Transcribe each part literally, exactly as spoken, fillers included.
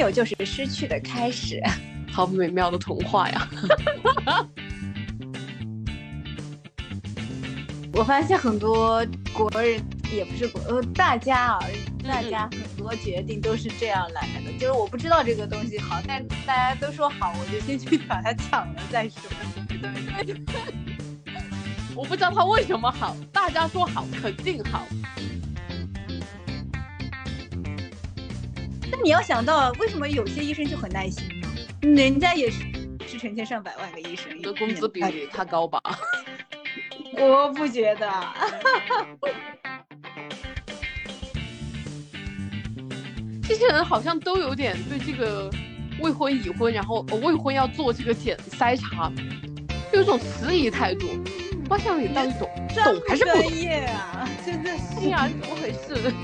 有就是失去的开始。 好美妙的童话呀！ 我发现很多国人也不是国呃大家啊，大家很多决定都是这样来的，就是我不知道这个东西好，但大家都说好，我就先去把它抢了再说。 对对对，我不知道它为什么好，大家说好肯定好。 那你要想到为什么有些医生就很耐心呢？人家也是是成千上百万个医生， 你的工资比他高吧？ 我不觉得。 这些人好像都有点对这个未婚已婚，然后、哦、未婚要做这个检筛查，有一种迟疑态度。我想你到底懂懂还是不懂？ 专业啊，真的是。 哎呀，怎么回事？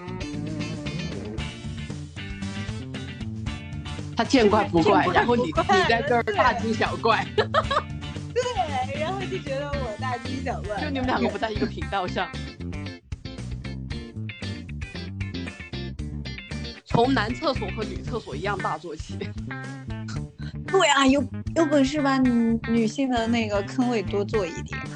他见怪不怪，然后你你在这儿大惊小怪。 对，然后就觉得我大惊小怪， 就你们两个不在一个频道上。从男厕所和女厕所一样大做起。 对啊，有有本事把女女性的那个坑位多做一点。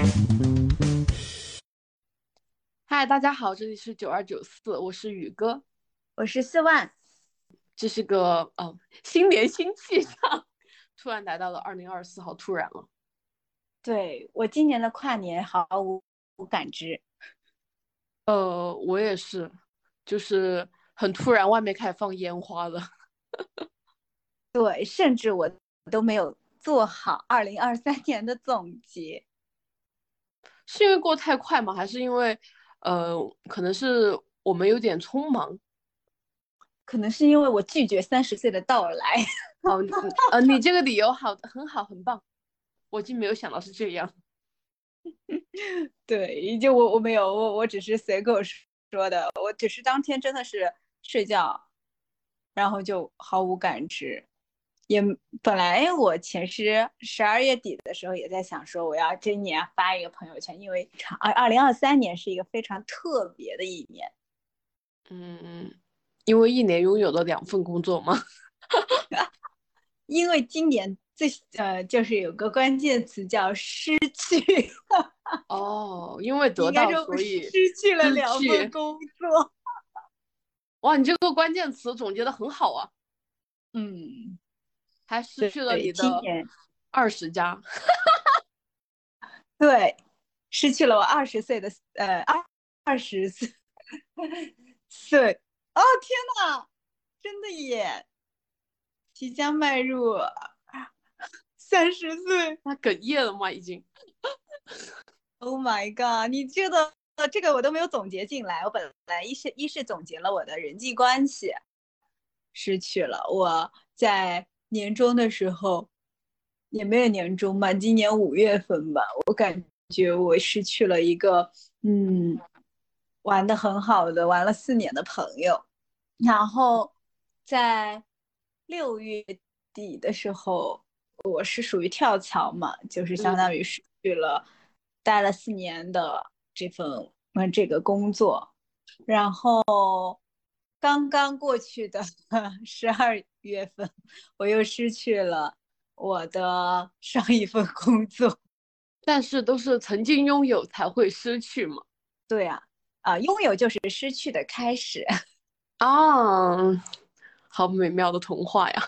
嗨，大家好，这里是九二九四，我是宇哥， 我是四万。 这是个哦，新年新气象，突然来到了二零二四，好突然了。 对，我今年的跨年毫无感知。 呃，我也是，就是很突然，外面开始放烟花了。 对，甚至我都没有做好二零二三年的总结。 是因为过太快吗？还是因为呃，可能是我们有点匆忙？ 可能是因为我拒绝三十岁的到来。 哦，你呃，你这个理由好，很好，很棒。我竟没有想到是这样。 对，就我我没有，我我只是随口说的，我只是当天真的是睡觉，然后就毫无感知。也本来我前十十二月底的时候也在想说，我要这一年发一个朋友圈，因为二二零二三年是一个非常特别的一年。 嗯，因为一年拥有了两份工作吗？ 因为今年最呃就是有个关键词叫失去。 哦，因为得到， 应该说所以失去了失两份去。 工作。 哇，你这个关键词总结的很好啊！ 嗯， 还失去了对， 你的今年二十加。 对，失去了我二十岁的呃二二十岁。岁。哦天哪，真的耶！即将迈入三十岁。 他哽咽了吗？已经。 Oh my god！你这个这个我都没有总结进来。我本来一是一是总结了我的人际关系，失去了。我在年终的时候，也没有年终吧，今年五月份吧，我感觉我失去了一个嗯玩的很好的，玩了四年的朋友。然后在六月底的时候，我是属于跳槽嘛，就是相当嗯， 于失去了待了四年的这份嗯这个工作。然后刚刚过去的十二月份，我又失去了我的上一份工作。 但是都是曾经拥有才会失去嘛。 对啊，啊，拥有就是失去的开始。 啊，好美妙的童话呀！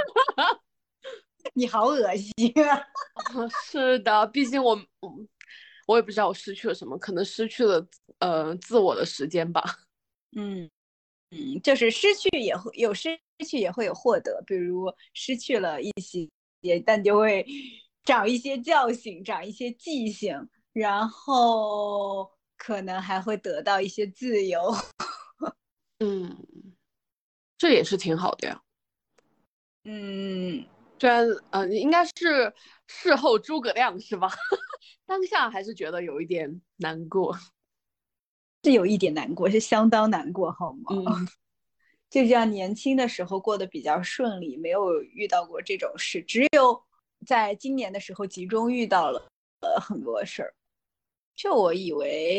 你好恶心啊！ 是的，毕竟我，我也不知道我失去了什么，可能失去了呃自我的时间吧。 嗯嗯，就是失去也会有失去，也会有获得，比如失去了一些，但就会长一些教训，长一些记性，然后可能还会得到一些自由。 嗯，这也是挺好的呀。 嗯， 虽然呃，应该是事后诸葛亮是吧？当下还是觉得有一点难过。 是有一点难过，是相当难过，好吗？ 嗯， 就这样，年轻的时候过得比较顺利，没有遇到过这种事，只有在今年的时候集中遇到了呃很多事儿。就我以为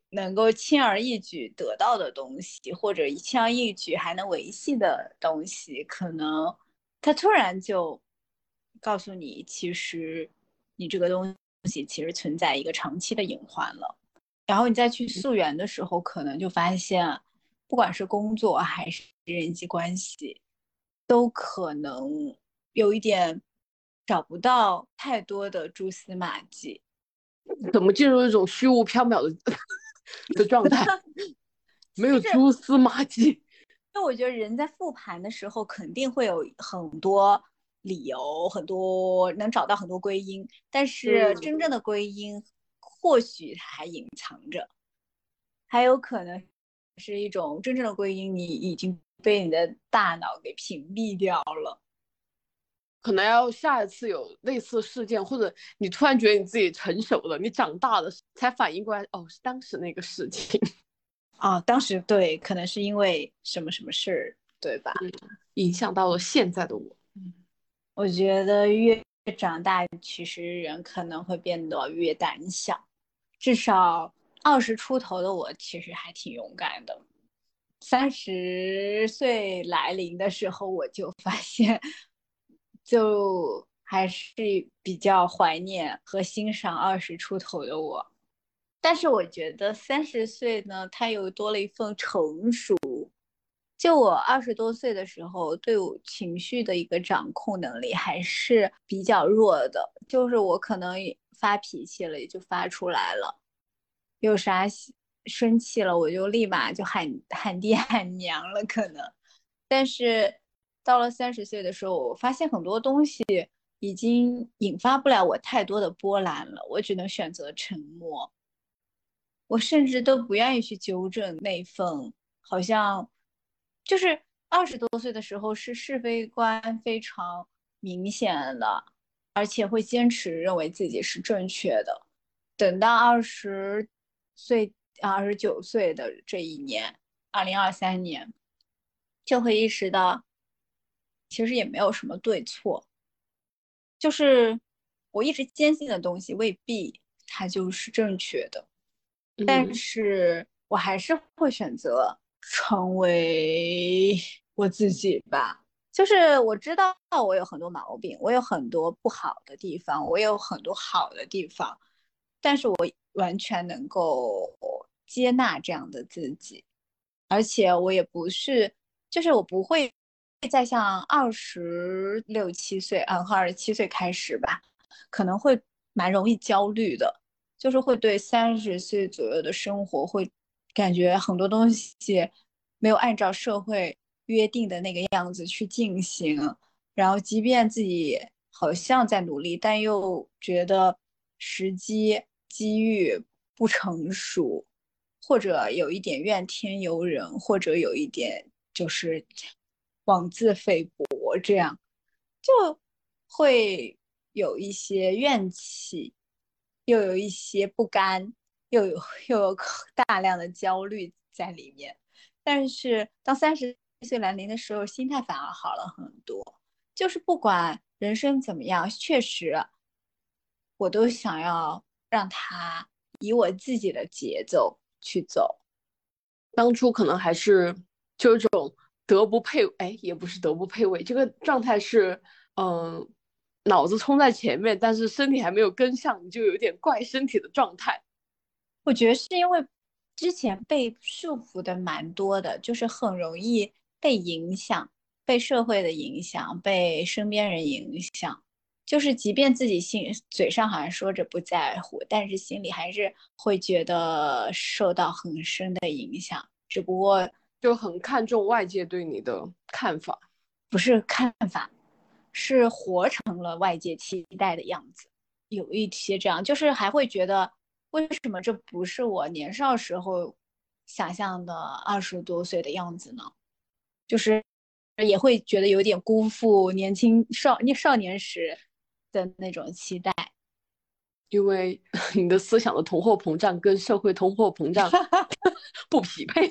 能够轻而易举得到的东西，或者轻而易举还能维系的东西，可能它突然就告诉你，其实你这个东西其实存在一个长期的隐患了。然后你再去溯源的时候，可能就发现，不管是工作还是人际关系，都可能有一点找不到太多的蛛丝马迹。 怎么进入一种虚无缥缈的的状态？没有蛛丝马迹。 因为我觉得人在复盘的时候，肯定会有很多理由，很多能找到很多归因，但是嗯， 真正的归因，或许它还隐藏着，还有可能是一种真正的归因，你已经被你的大脑给屏蔽掉了。 可能要下一次有类似事件，或者你突然觉得你自己成熟了，你长大了，才反应过来，哦，是当时那个事情。 啊，当时对，可能是因为什么什么事儿，对吧？ 嗯，影响到了现在的我。 嗯，我觉得越长大，其实人可能会变得越胆小。至少二十出头的我，其实还挺勇敢的。三十岁来临的时候，我就发现，就还是比较怀念和欣赏二十出头的我。但是我觉得三十岁呢，它又多了一份成熟。就我二十多岁的时候，对我情绪的一个掌控能力还是比较弱的，就是我可能发脾气了，也就发出来了，有啥生气了，我就立马就喊喊爹喊娘了，可能。但是到了三十岁的时候，我发现很多东西已经引发不了我太多的波澜了，我只能选择沉默。我甚至都不愿意去纠正那份，好像就是二十多岁的时候是是非观非常明显的，而且会坚持认为自己是正确的。等到二十岁、二十九岁的这一年，二零二三年，就会意识到，其实也没有什么对错，就是我一直坚信的东西，未必它就是正确的。但嗯， 是我还是会选择成为我自己吧。就是我知道我有很多毛病，我有很多不好的地方，我有很多好的地方，但是我完全能够接纳这样的自己，而且我也不是，就是我不会再像二十六七岁啊，和二十七岁开始吧，可能会蛮容易焦虑的。就是会对三十岁左右的生活会感觉很多东西没有按照社会约定的那个样子去进行，然后即便自己好像在努力，但又觉得时机机遇不成熟，或者有一点怨天尤人，或者有一点就是妄自菲薄，这样就会有一些怨气。又有一些不甘，又有又有大量的焦虑在里面。但是当三十岁来临的时候，心态反而好了很多。就是不管人生怎么样，确实我都想要让他以我自己的节奏去走。 当初可能还是就一种德不配，哎，也不是德不配位，这个状态是，嗯，脑子冲在前面，但是身体还没有跟上，你就有点怪身体的状态。 我觉得是因为之前被束缚的蛮多的，就是很容易被影响，被社会的影响，被身边人影响。就是即便自己心嘴上好像说着不在乎，但是心里还是会觉得受到很深的影响。只不过就很看重外界对你的看法。 不是看法，是活成了外界期待的样子。有一些这样，就是还会觉得，为什么这不是我年少时候想象的二十多岁的样子呢？就是也会觉得有点辜负年轻少年少年时的那种期待。 因为你的思想的通货膨胀跟社会通货膨胀不匹配。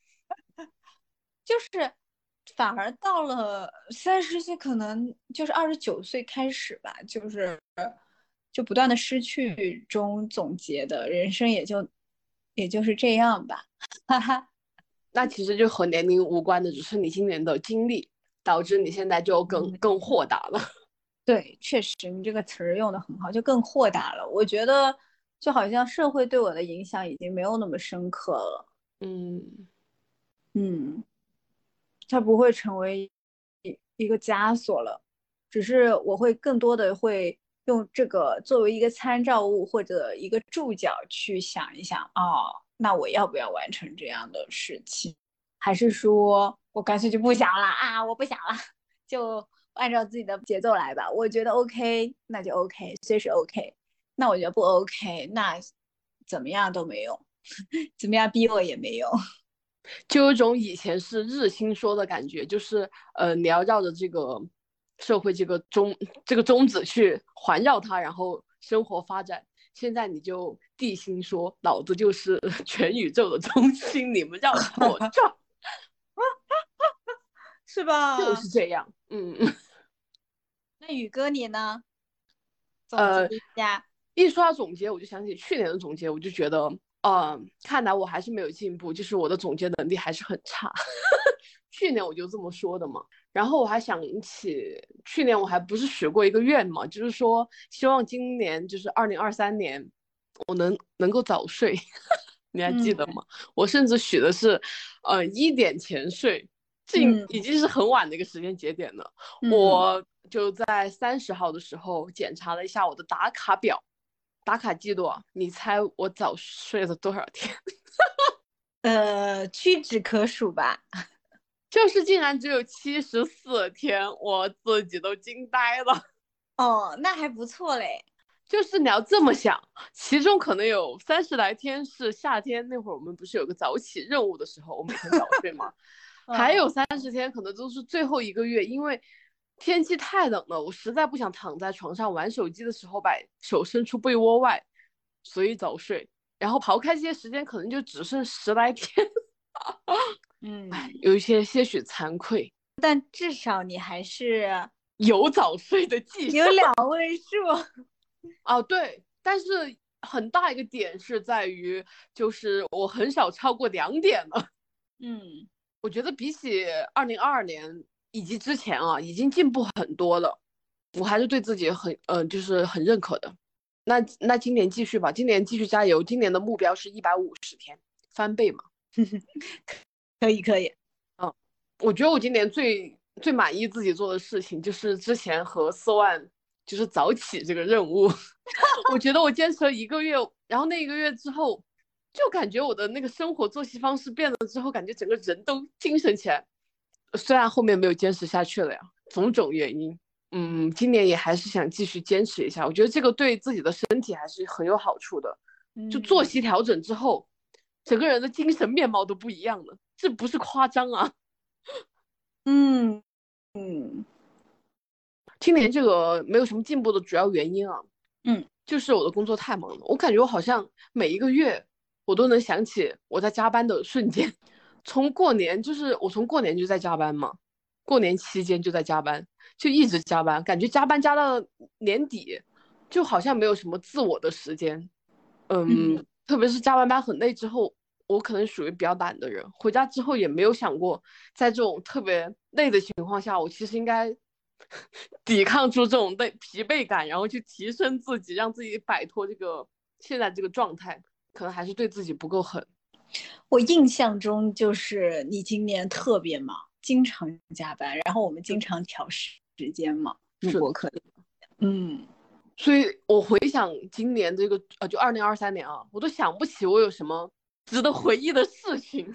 就是反而到了三十岁，可能就是二十九岁开始吧，就是就不断的失去中总结的人生，也就也就是这样吧，哈哈。 那其实就和年龄无关的，只是你今年的经历导致你现在就更更豁达了。 对，确实你这个词儿用的很好，就更豁达了。我觉得就好像社会对我的影响已经没有那么深刻了。 嗯， 嗯，它不会成为一一个枷锁了，只是我会更多的会用这个作为一个参照物或者一个注脚去想一想，哦，那我要不要完成这样的事情？还是说我干脆就不想了啊？我不想了，就按照自己的节奏来吧。我觉得 OK，那就 OK，随时 OK。那我觉得不 OK，那怎么样都没用，怎么样逼我也没用。 就有一种以前是日心说的感觉，就是呃，你要绕着这个社会这个中这个宗旨去环绕它，然后生活发展。现在你就地心说，老子就是全宇宙的中心，你们绕着我转， 是就吧？ 是这样。嗯， 那宇哥你呢？总结呃， 一下。 一说到总结，我就想起去年的总结，我就觉得，呃，看来我还是没有进步，就是我的总结能力还是很差。去年我就这么说的嘛。然后我还想起去年我还不是许过一个愿嘛，就是说希望今年就是二零二三年我能能够早睡。你还记得嗯吗？我甚至许的是，呃，一点前睡，这嗯已经是很晚的一个时间节点了。 嗯。 我就在三十号的时候检查了一下我的打卡表，打卡记录啊，你猜我早睡了多少天？ 呃，屈指可数吧。 就是竟然只有七十四天，我自己都惊呆了。 哦，那还不错嘞。 就是你要这么想，其中可能有三十来天是夏天那会儿，我们不是有个早起任务的时候，我每天早睡吗？还嗯有三十天可能都是最后一个月，因为天气太冷了，我实在不想躺在床上玩手机的时候把手伸出被窝外，所以早睡。然后刨开这些时间，可能就只剩十来天。唉， 嗯， 有一些些许惭愧， 但至少你还是有早睡的迹象。 有两位数。 哦，对，但是很大一个点是在于，就是我很少超过两点了。 嗯我觉得比起二零二二年以及之前啊，已经进步很多了。我还是对自己很，嗯、呃，就是很认可的。那那今年继续吧，今年继续加油。今年的目标是一百五十天，翻倍嘛。 可以可以。 嗯，我觉得我今年最最满意自己做的事情，就是之前和四万就是早起这个任务。我觉得我坚持了一个月，然后那一个月之后，就感觉我的那个生活作息方式变了之后，感觉整个人都精神起来。虽然后面没有坚持下去了呀，种种原因。嗯，今年也还是想继续坚持一下，我觉得这个对自己的身体还是很有好处的。就作嗯息调整之后，整个人的精神面貌都不一样了，这不是夸张啊。 嗯嗯今年这个没有什么进步的主要原因啊， 嗯就是我的工作太忙了，我感觉我好像每一个月我都能想起我在加班的瞬间。从过年就是我从过年就在加班嘛，过年期间就在加班，就一直加班，感觉加班加到年底，就好像没有什么自我的时间。 嗯嗯，特别是加完班很累之后，我可能属于比较懒的人，回家之后也没有想过，在这种特别累的情况下，我其实应该抵抗住这种累疲惫感，然后去提升自己，让自己摆脱这个现在这个状态，可能还是对自己不够狠。 我印象中就是你今年特别忙，经常加班，然后我们经常调时时间嘛，录是的， 播课。嗯所以我回想今年这个呃，就二零二三年啊，我都想不起我有什么值得回忆的事情，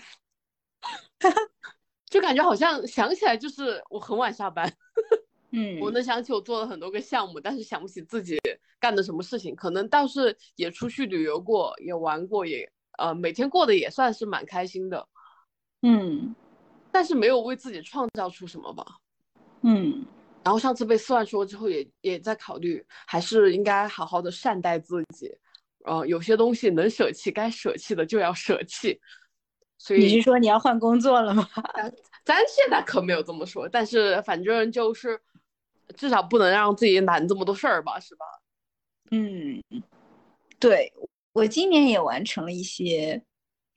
就感觉好像想起来就是我很晚下班。我嗯能想起我做了很多个项目，但是想不起自己干的什么事情。可能倒是也出去旅游过，也玩过，也呃每天过得也算是蛮开心的， 嗯但是没有为自己创造出什么吧。 嗯然后上次被四万说之后也，也在考虑，还是应该好好的善待自己。呃，有些东西能舍弃，该舍弃的就要舍弃。所以你是说你要换工作了吗？ 咱咱现在可没有这么说，但是反正就是至少不能让自己揽这么多事儿吧，是吧？ 嗯，对，我今年也完成了一些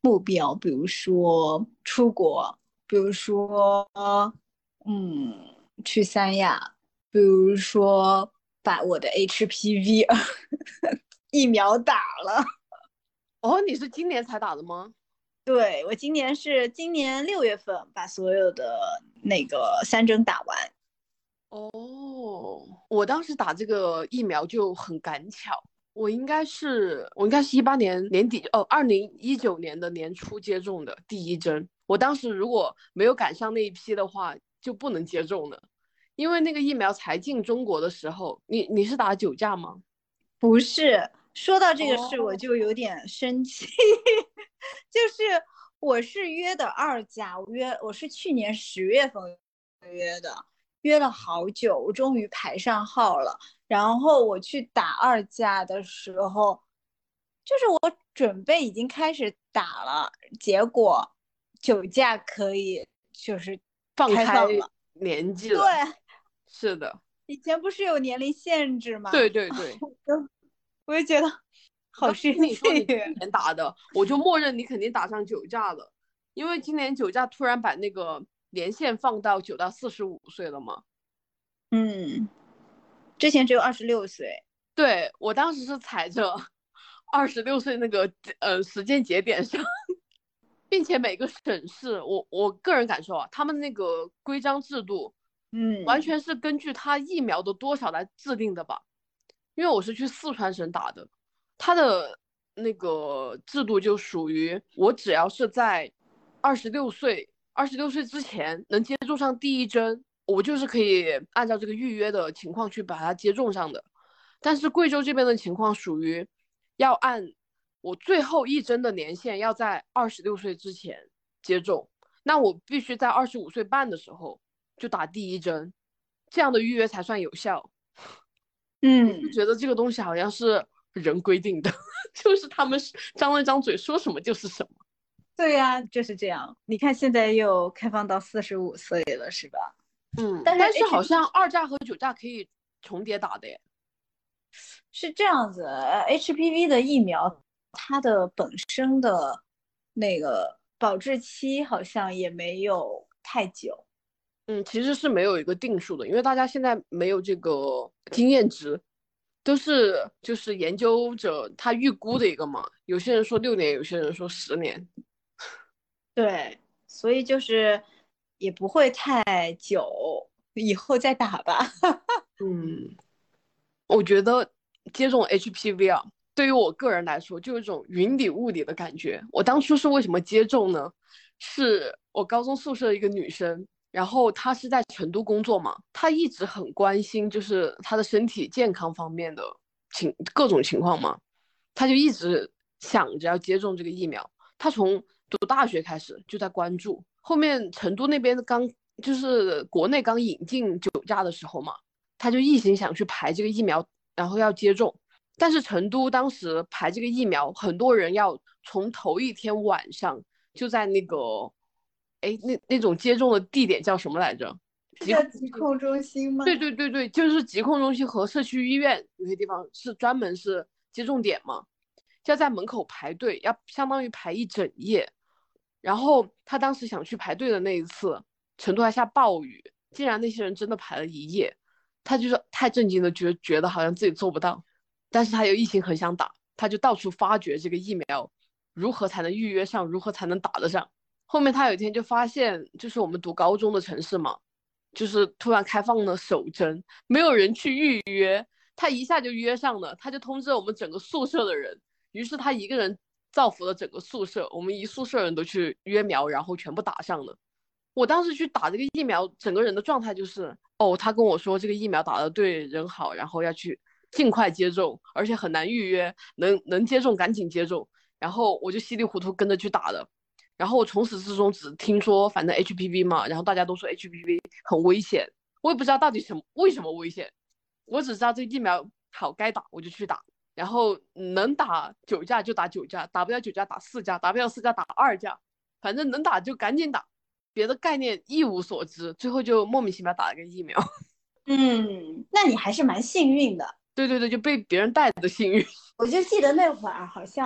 目标，比如说出国，比如说嗯去三亚，比如说把我的 H P V 疫苗打了。 哦，你是今年才打的吗？ 对，我今年是今年六月份把所有的那个三针打完。 哦，我当时打这个疫苗就很赶巧，我应该是我应该是一八年年底哦，二零一九年的年初接种的第一针。我当时如果没有赶上那一批的话，就不能接种了，因为那个疫苗才进中国的时候，你你是打九价吗？ 不是，说到这个事我哦， 就有点生气，就是我是约的二价，我约我是去年十月份约的，约了好久，我终于排上号了。然后我去打二价的时候，就是我准备已经开始打了，结果九价可以就是放开开放了。对， 年纪了，是的， 以前不是有年龄限制吗？ 对对对。 我就我就觉得我刚好生气。 听你说你今年打的，我就默认你肯定打上九价了，因为今年九价突然把那个年限放到九到四十五岁了嘛。 嗯，之前只有二十六岁。 对，我当时是踩着二十六岁那个呃时间节点上，并且每个省市，我我个人感受啊，他们那个规章制度完嗯全是根据他疫苗的多少来制定的吧。因为我是去四川省打的，他的那个制度就属于我只要是在二十六岁，二十六岁之前能接种上第一针，我就是可以按照这个预约的情况去把它接种上的。但是贵州这边的情况属于要按我最后一针的年限要在二十六岁之前接种，那我必须在二十五岁半的时候就打第一针，这样的预约才算有效。我就嗯， 觉得这个东西好像是人规定的，就是他们张了张嘴说什么就是什么。 对呀，就是这样。你看现在又开放到四十五岁了，是吧？ 嗯， 但是但是好 H P 像二价和九价可以重叠打的耶。 是这样子，H P V 的疫苗它的本身的那个保质期好像也没有太久。 嗯，其实是没有一个定数的，因为大家现在没有这个经验值，都是就是研究者他预估的一个嘛。有些人说六年，有些人说十年。 对，所以就是也不会太久，以后再打吧。 嗯，我觉得接种 H P V 啊，对于我个人来说，就有一种云里雾里的感觉。我当初是为什么接种呢？是我高中宿舍的一个女生，然后她是在成都工作嘛，她一直很关心，就是她的身体健康方面的情各种情况嘛，她就一直想着要接种这个疫苗。她从读大学开始就在关注，后面成都那边刚就是国内刚引进九价的时候嘛。他就一心想去排这个疫苗，然后要接种。但是成都当时排这个疫苗，很多人要从头一天晚上就在那个，哎，那那种接种的地点叫什么来着？ 是疾控叫疾控中心吗？ 对对对对，就是疾控中心和社区医院有些地方是专门是接种点嘛，就要在门口排队，要相当于排一整夜。然后他当时想去排队的那一次，成都还下暴雨，竟然那些人真的排了一夜。他就是太震惊的觉觉得好像自己做不到，但是他又一心很想打，他就到处发掘这个疫苗如何才能预约上，如何才能打得上。后面他有一天就发现，就是我们读高中的城市嘛，就是突然开放了首针，没有人去预约，他一下就约上了，他就通知了我们整个宿舍的人，于是他一个人造福了整个宿舍，我们一宿舍人都去约苗，然后全部打上了。我当时去打这个疫苗，整个人的状态就是，哦，他跟我说这个疫苗打的对人好，然后要去尽快接种，而且很难预约，能能接种赶紧接种。然后我就稀里糊涂跟着去打的。然后我从始至终只听说，反正 H P V 嘛，然后大家都说 H P V 很危险，我也不知道到底什么为什么危险，我只知道这个疫苗好该打我就去打，然后能打九价就打九价，打不了九价打四价，打不了四价打二价，反正能打就赶紧打。别的概念一无所知，最后就莫名其妙打了个疫苗。 嗯，那你还是蛮幸运的。 对对对，就被别人带的幸运。 我就记得那会儿好像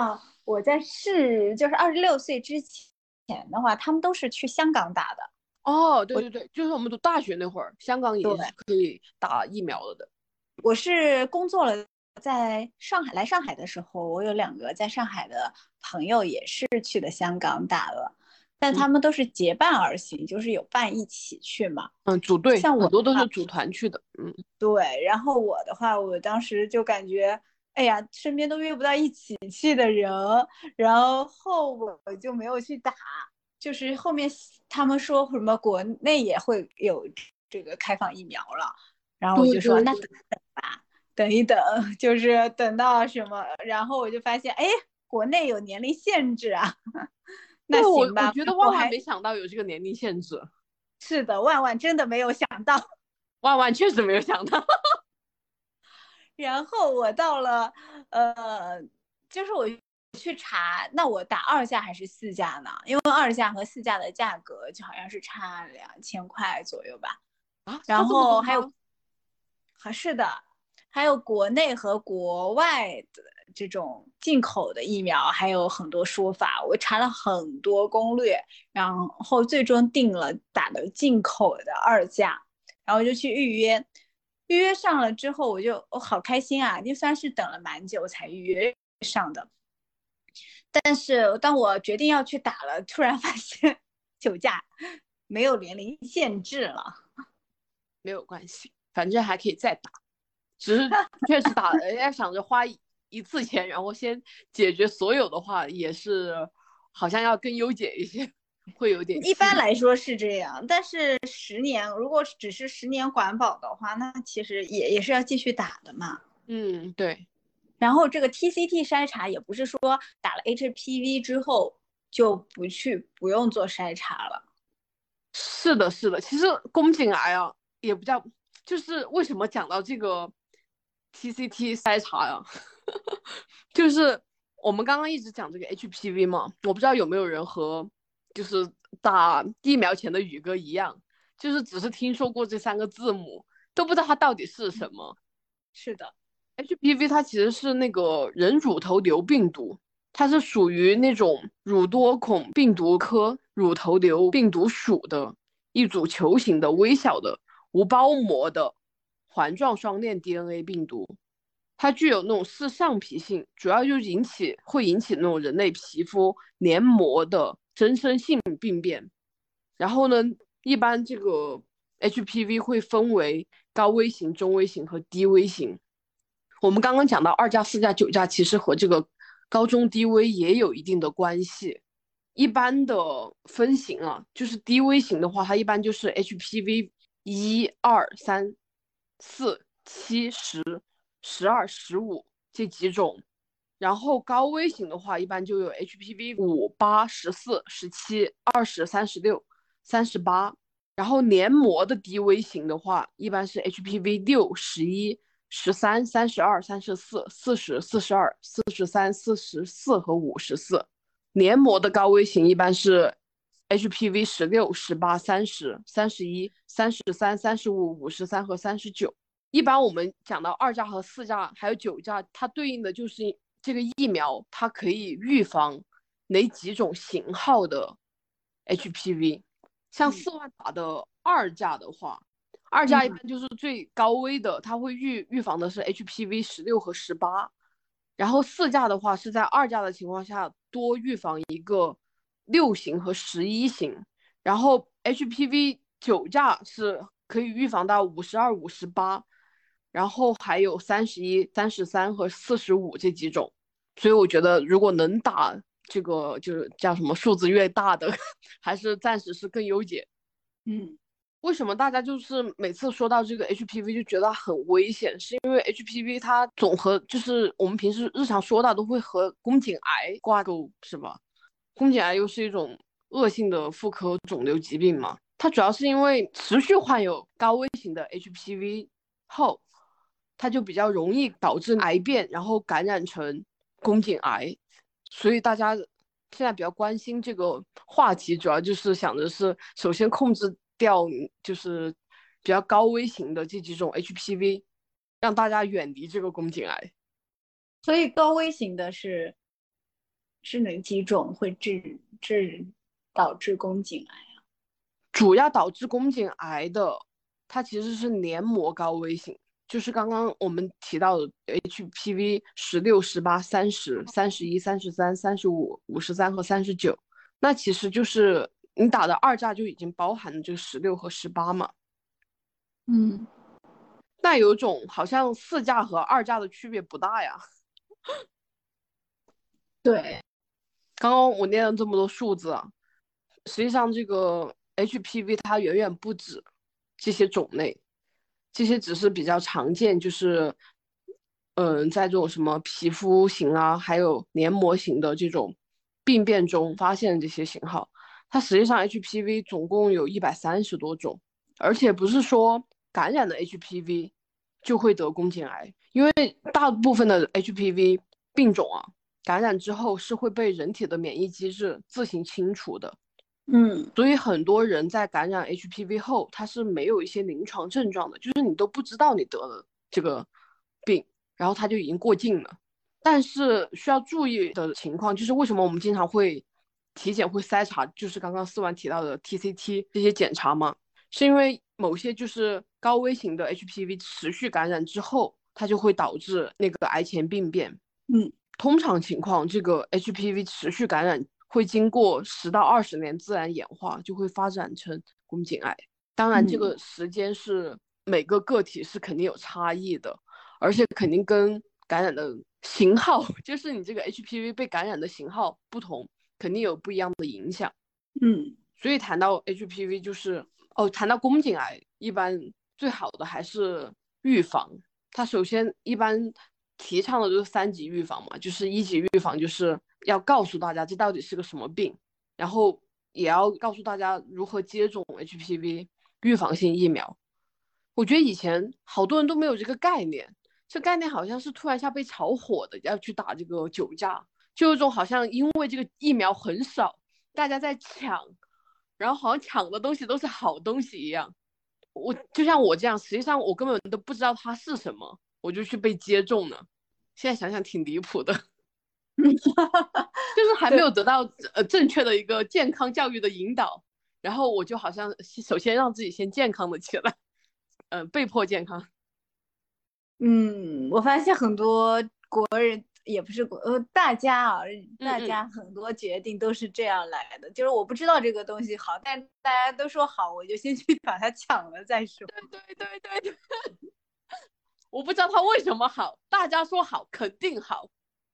我在是就是二十六岁之前的话，他们都是去香港打的。 哦，对对对，就是我们读大学那会儿，香港也是对， 可以打疫苗了的。 我是工作了，在上海来上海的时候，我有两个在上海的朋友也是去的香港打了，但嗯他们都是结伴而行，就是有伴一起去嘛。 嗯，组队像我很多都啊， 是组团去的。嗯， 对，然后我的话，我当时就感觉，哎呀，身边都约不到一起去的人，然后我就没有去打。就是后面他们说什么国内也会有这个开放疫苗了，然后我就说那等对对对。 等吧，等一等，就是等到什么，然后我就发现，哎，国内有年龄限制啊，那对，我行吧， 我觉得万万我还没想到有这个年龄限制， 是的，万万真的没有想到。 万万确实没有想到。 然后我到了，呃，就是我去查，那我打二价还是四价呢？因为二价和四价的价格就好像是差两千块左右吧。 啊，差然这么多后还有， 吗？ 还是的，还有国内和国外的这种进口的疫苗，还有很多说法。我查了很多攻略，然后最终定了打的进口的二价，然后就去预约。预约上了之后，我就我好开心啊！就算是等了蛮久才预约上的，但是当我决定要去打了，突然发现酒驾没有年龄限制了。 没有关系，反正还可以再打。只是确实打，人家想着花一一次钱，然后先解决所有的话，也是好像要更优解一些，会有点一般气馁。 来说是这样，但是十年如果只是十年环保的话，那其实也也是要继续打的嘛。 嗯，对， 然后这个 T C T 筛查也不是说打了 H P V 之后就不去不用做筛查了。 是的，是的。其实宫颈癌啊，也不叫，就是为什么讲到这个 T C T 筛查呀、啊就是我们刚刚一直讲这个 H P V 嘛，我不知道有没有人和就是打疫苗前的宇哥一样，就是只是听说过这三个字母，都不知道它到底是什么。 是的， H P V 它其实是那个人乳头瘤病毒，它是属于那种乳多孔病毒科乳头瘤病毒属的一组球形的微小的无包膜的环状双链 D N A 病毒。它具有那种视上皮性，主要就是引起会引起那种人类皮肤黏膜的增生性病变。然后呢，一般这个 H P V 会分为高危型、中危型和低危型。我们刚刚讲到二价、四价、九价，其实和这个高中低危也有一定的关系。一般的分型啊，就是低危型的话，它一般就是 H P V 一、二、三、四、七、十、十二、十五这几种。然后高危型的话，一般就有 H P V 五、八、十四、十七、二十、三十六、三十八。然后黏膜的低危型的话，一般是 H P V 六、十一、十三、三十二、三十四、四十、四十二、四十三、四十四和五十四。黏膜的高危型一般是 H P V 十六、十八、三十、三十一、三十三、三十五、五十三和三十九。一般我们讲到二价和四价还有九价，它对应的就是这个疫苗，它可以预防哪几种型号的 H P V。像嗯四万打的二价的话，二价一嗯， 般就是最高危的，它会预预防的是 H P V 十六和十八。然后四价的话是在二价的情况下多预防一个六型和十一型，然后 H P V 九价是可以预防到五十二、五十八，然后还有三十一、三十三和四十五这几种。所以我觉得如果能打这个就是叫什么数字越大的，还是暂时是更优解。 嗯， 为什么大家就是每次说到这个 H P V 就觉得很危险？是因为 H P V 它总和就是我们平时日常说到都会和宫颈癌挂钩，是吧？宫颈癌又是一种恶性的妇科肿瘤疾病嘛，它主要是因为持续患有高危型的 H P V 后，它就比较容易导致癌变，然后感染成宫颈癌。所以大家现在比较关心这个话题，主要就是想着是首先控制掉就是比较高危型的这几种 H P V，让大家远离这个宫颈癌。 所以高危型的是是哪几种会致致导致宫颈癌？ 主要导致宫颈癌的，它其实是黏膜高危型，就是刚刚我们提到的 H P V 十六、十八、三十、三十一、三十三、三十五、五十三和三十九，那其实就是你打的二价就已经包含了这个十六和十八嘛。 嗯， 那有种好像四价和二价的区别不大呀。 对， 刚刚我念了这么多数字啊，实际上这个 H P V 它远远不止这些种类，这些只是比较常见，就是嗯，在这种什么皮肤型啊，还有黏膜型的这种病变中发现这些型号。它实际上 H P V 总共有一百三十多种，而且不是说感染了 H P V 就会得宫颈癌，因为大部分的 H P V 病种啊，感染之后是会被人体的免疫机制自行清除的。 嗯所以很多人在感染 H P V 后，他是没有一些临床症状的，就是你都不知道你得了这个病，然后他就已经过境了。但是需要注意的情况就是，为什么我们经常会体检会筛查，就是刚刚思婉提到的 T C T 这些检查吗？是因为某些就是高危型的 H P V 持续感染之后，它就会导致那个癌前病变。 嗯， 通常情况，这个 H P V 持续感染会经过十到二十年自然演化，就会发展成宫颈癌。当然，这嗯个时间是每个个体是肯定有差异的，而且肯定跟感染的型号，就是你这个 H P V 被感染的型号不同，肯定有不一样的影响。 嗯， 所以谈到 H P V，就是哦，谈到宫颈癌，一般最好的还是预防。它首先一般提倡的就是三级预防嘛，就是一级预防就是要告诉大家这到底是个什么病，然后也要告诉大家如何接种 H P V 预防性疫苗。我觉得以前好多人都没有这个概念，这概念好像是突然一下被炒火的，要去打这个九价，就有种好像因为这个疫苗很少，大家在抢，然后好像抢的东西都是好东西一样。我就像我这样，实际上我根本都不知道它是什么，我就去被接种了。现在想想挺离谱的，就是还没对， 有得到呃正确的一个健康教育的引导，然后我就好像首先让自己先健康的起来，嗯、呃，被迫健康。 嗯，我发现很多也不是国呃，大家啊，大嗯嗯， 家很多决定都是这样来的。就是我不知道这个东西好，但大家都说好，我就先去把它抢了再说。 对对对对，我不知道它为什么好，大家说好肯定好。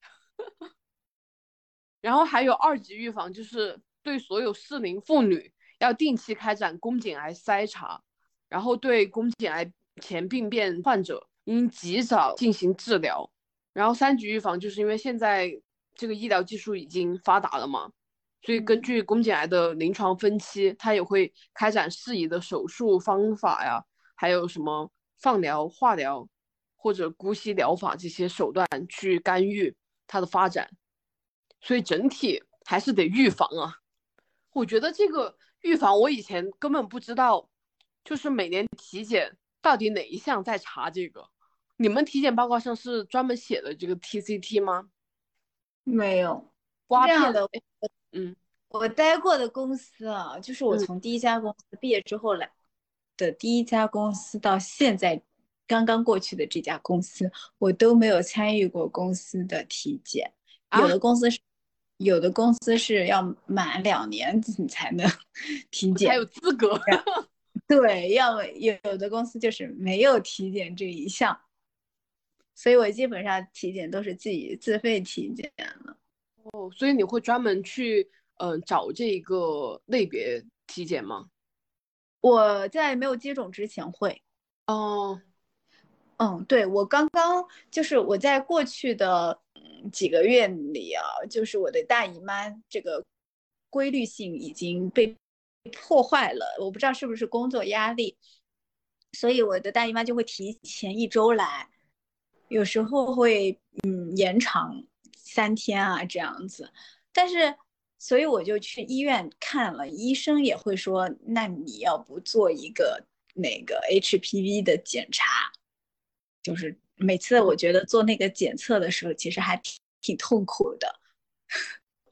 然后还有二级预防，就是对所有适龄妇女要定期开展宫颈癌筛查，然后对宫颈癌前病变患者应及早进行治疗。然后三级预防，就是因为现在这个医疗技术已经发达了嘛，所以根嗯据宫颈癌的临床分期，它也会开展适宜的手术方法呀，还有什么放疗、化疗或者姑息疗法这些手段去干预它的发展。所以整体还是得预防啊。我觉得这个预防，我以前根本不知道，就是每年体检到底哪一项在查这个。你们体检报告上是专门写的这个 T C T 吗？ 没有，是刮片， 这样的。 嗯我待过的公司啊，就是我嗯从第一家公司毕业之后来的第一家公司到现在刚刚过去的这家公司，我都没有参与过公司的体检。有啊， 的公司是，有的公司是要满两年你才能体才有检。 资格。 对，要么有有的公司就是没有体检这一项，所以我基本上体检都是自己自费体检了。 哦，所以你会专门去嗯、呃找这个类别体检吗？ 我在没有接种之前会。 哦， 嗯，对，我刚刚就是我在过去的嗯几个月里啊，就是我的大姨妈这个规律性已经被破坏了，我不知道是不是工作压力，所以我的大姨妈就会提前一周来，有时候会嗯延长三天啊这样子，但是所以我就去医院看了，医生也会说，那你要不做一个那个 H P V 的检查。就是每次我觉得做那个检测的时候，其实还挺挺痛苦的。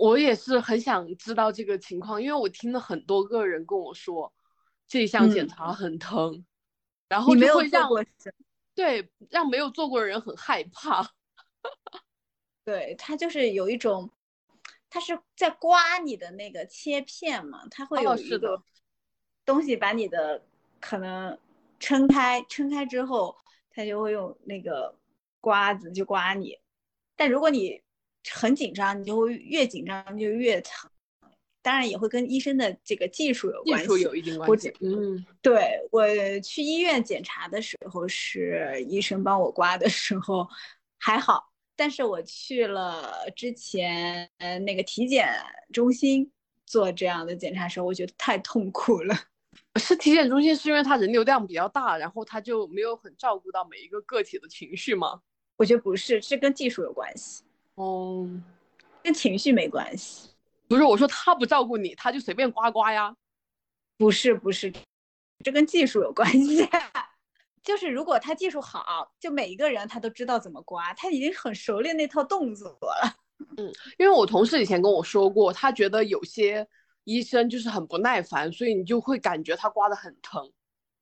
我也是很想知道这个情况，因为我听了很多个人跟我说这一项检嗯， 查很疼，然后你没就会让有做过什么？ 对让没有做过的人很害怕。 对，它就是有一种，它是在刮你的那个切片嘛，它会哦， 有一个是的。 东西把你的可能撑开，撑开之后，它就会用那个刮子去刮你。但如果你很紧张，你就会越紧张就越疼。当然也会跟医生的这个技术有关系。 技术有一定关系。 我只嗯， 对我去医院检查的时候，是医生帮我刮的时候还好，但是我去了之前呃那个体检中心做这样的检查的时候，我觉得太痛苦了。 是体检中心是因为他人流量比较大，然后他就没有很照顾到每一个个体的情绪吗？ 我觉得不是，是跟技术有关系， 哦， 跟情绪没关系。 不是，我说他不照顾你，他就随便刮刮呀。 不是不是，这跟技术有关系。就是如果他技术好，就每一个人他都知道怎么刮，他已经很熟练那套动作了。 嗯，因为我同事以前跟我说过，他觉得有些医生就是很不耐烦，所以你就会感觉他刮得很疼。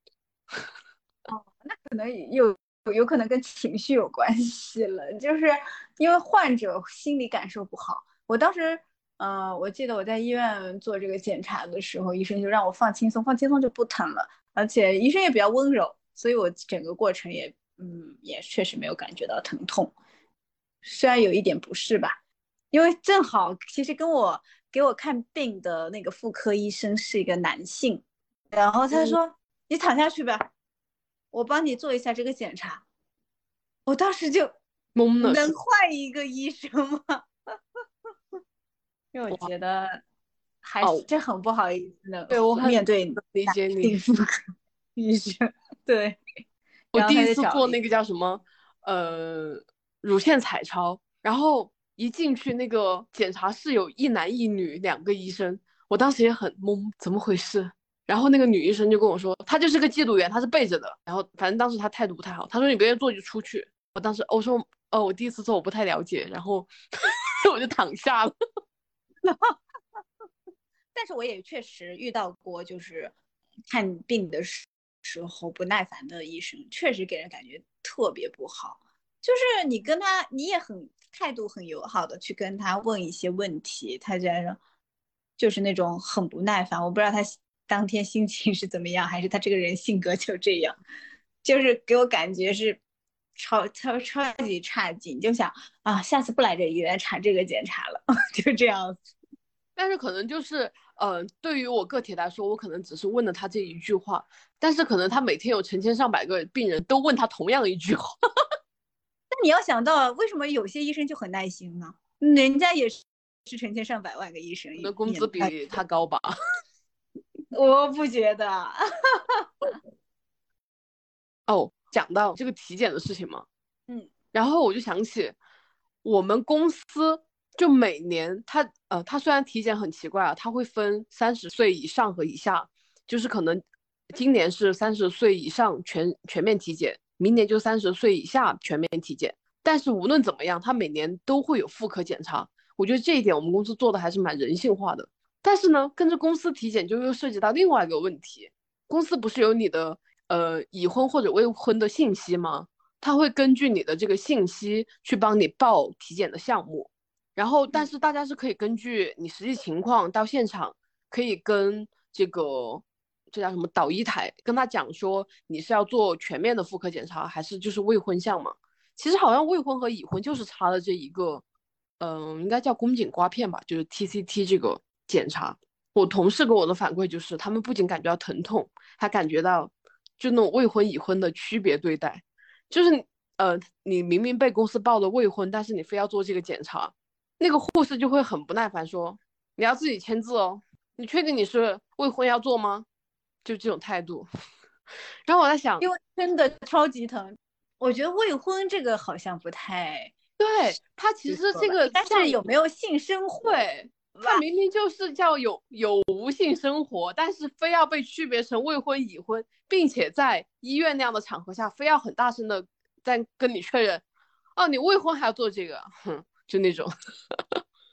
可能有有可能跟情绪有关系了，就是因为患者心理感受不好。我当时，呃，我记得我在医院做这个检查的时候，医生就让我放轻松，放轻松就不疼了，而且医生也比较温柔，所以我整个过程也，嗯，也确实没有感觉到疼痛，虽然有一点不适吧，因为正好其实跟我给我看病的那个妇科医生是一个男性，然后他嗯， 说你躺下去吧，我帮你做一下这个检查。我当时就能懵了是吧？ 换一个医生吗？因为我哇， 觉得还哦， 是很不好意思的对，我很面对能理男解你。 性妇科医生。对，然后他我第一就找了一个， 次做那个叫什么，呃，乳腺彩超，然后一进去那个检查室有一男一女两个医生，我当时也很懵，怎么回事？然后那个女医生就跟我说，她就是个记录员，她是背着的。然后反正当时她态度不太好，她说你别做就出去。我当时我说哦，我第一次做我不太了解，然后我就躺下了。 但是我也确实遇到过，就是看病的时时候不耐烦的医生，确实给人感觉特别不好。就是你跟他，你也很态度很友好的去跟他问一些问题，他竟然说就是那种很不耐烦。我不知道他当天心情是怎么样，还是他这个人性格就这样，就是给我感觉是超超超级差劲，就想啊，下次不来这医院查这个检查了，就这样。 但是可能就是，呃，对于我个体来说，我可能只是问了他这一句话，但是可能他每天有成千上百个病人都问他同样一句话。 那你要想到，为什么有些医生就很耐心呢？人家也是是成千上百万个医生， 我的工资也比他高吧？ 我不觉得。 哦，讲到这个体检的事情嘛， 嗯然后我就想起我们公司就每年他呃，他虽然体检很奇怪啊，他会分三十岁以上和以下，就是可能今年是三十岁以上全全面体检，明年就三十岁以下全面体检。但是无论怎么样，他每年都会有妇科检查。我觉得这一点我们公司做的还是蛮人性化的。但是呢，跟着公司体检就又涉及到另外一个问题，公司不是有你的呃已婚或者未婚的信息吗？他会根据你的这个信息去帮你报体检的项目，然后但嗯是大家是可以根据你实际情况到现场，可以跟这个这叫什么导医台跟他讲说你是要做全面的妇科检查，还是就是未婚项嘛？其实好像未婚和已婚就是差了这一个，嗯，应该叫宫颈刮片吧，就是 T C T 这个检查。我同事给我的反馈就是，他们不仅感觉到疼痛，还感觉到就那种未婚已婚的区别对待。就是呃，你明明被公司报的未婚，但是你非要做这个检查，那个护士就会很不耐烦说，你要自己签字哦，你确定你是未婚要做吗？就这种态度。然后我在想， 因为真的超级疼。我觉得未婚这个好像不太对，他其实说吧， 这个应该是像， 有没有性生活对，他吧？ 明明就是叫有有无性生活，但是非要被区别成未婚已婚，并且在医院那样的场合下，非要很大声的在跟你确认，哦，你未婚还要做这个，哼，就那种。